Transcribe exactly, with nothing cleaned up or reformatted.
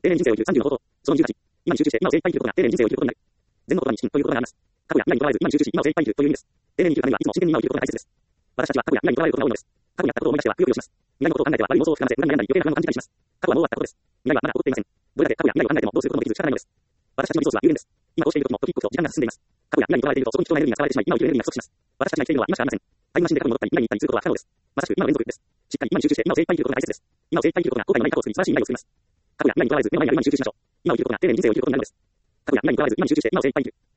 定年人生を生きるさんじゅうのこと。そのにじゅうはち、今に集中して今を精一杯生きることが定年人生を生きることになる。前の言葉に真という言葉があります。過去や未来にとらわれず今に集中し今を精一杯生きるという意味です。定年に生きるためにはいつも真剣に今を生きることが大切です。私たちは過去や未来にとらわれることが多いのです。過去にやったことを思い出してはくよくよします。未来のことを考えては悪い妄想を膨らませ、不安に悩んだり余計な不安を感じたりします。過去はもう終わったことです。未来はまだ起こっていません。どれだけ過去や未来を考えてもどうすることもできず仕方ないのです。私たちのリソースは有限です。今こうしている時も時々と時間が進んでいます。過去や未来にとらわれているとそこに貴重なエネルギーが使われてしまい今を生きるエネルギーが不足します。私たちが生きているのは今しかありません。タイムマシンで過去に戻ったり未来に行ったりすることは不可能です。まさしく今の連続です。しっかり今に集中して今を精一杯生きることが大切です。今を精一杯生きることが後悔のない過去を作り素晴らしい未来を作ります。過去や未来にとらわれず目の前にある今に集中しましょう。今を生きることが定年人生を生きることになるのです。過去や未来にとらわれず今に集中して今を精一杯生きる。